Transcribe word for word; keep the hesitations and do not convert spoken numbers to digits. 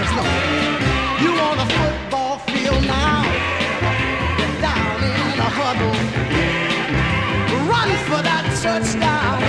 no. You on a football field now, down in a huddle, run for that touchdown.